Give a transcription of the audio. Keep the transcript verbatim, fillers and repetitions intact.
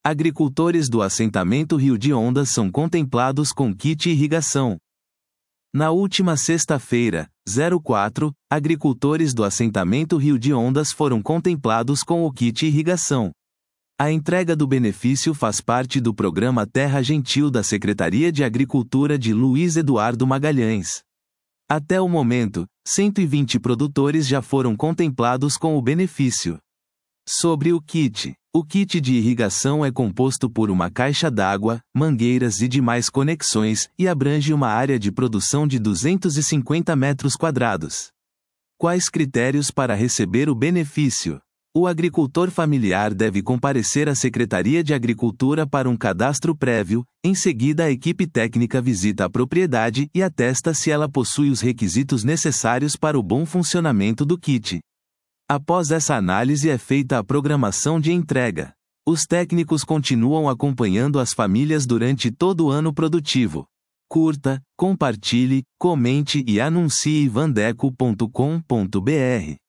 Agricultores do assentamento Rio de Ondas são contemplados com kit irrigação. Na última sexta-feira, quatro, agricultores do assentamento Rio de Ondas foram contemplados com o kit irrigação. A entrega do benefício faz parte do programa Terra Gentil da Secretaria de Agricultura de Luiz Eduardo Magalhães. Até o momento, cento e vinte produtores já foram contemplados com o benefício. Sobre o kit. O kit de irrigação é composto por uma caixa d'água, mangueiras e demais conexões, e abrange uma área de produção de duzentos e cinquenta metros quadrados. Quais critérios para receber o benefício? O agricultor familiar deve comparecer à Secretaria de Agricultura para um cadastro prévio, em seguida a equipe técnica visita a propriedade e atesta se ela possui os requisitos necessários para o bom funcionamento do kit. Após essa análise é feita a programação de entrega. Os técnicos continuam acompanhando as famílias durante todo o ano produtivo. Curta, compartilhe, comente e anuncie vandeco ponto com ponto br.